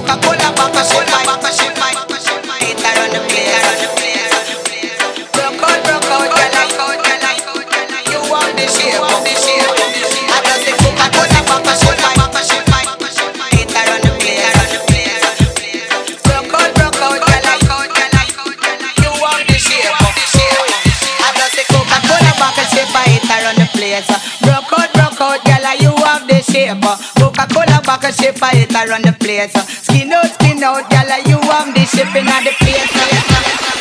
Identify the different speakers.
Speaker 1: Coca-Cola back a ship, it around the place. Broke out, gyal, you want the shape, I just say Coca-Cola back a ship, it around the place. Broke out, gyal, you want the shape, I just say Coca-Cola back a ship, it around the place. Broke out, gyal, you have the shape. Coca-Cola back a shape, it around the place. Skin out, gyal, you have the shape in the place.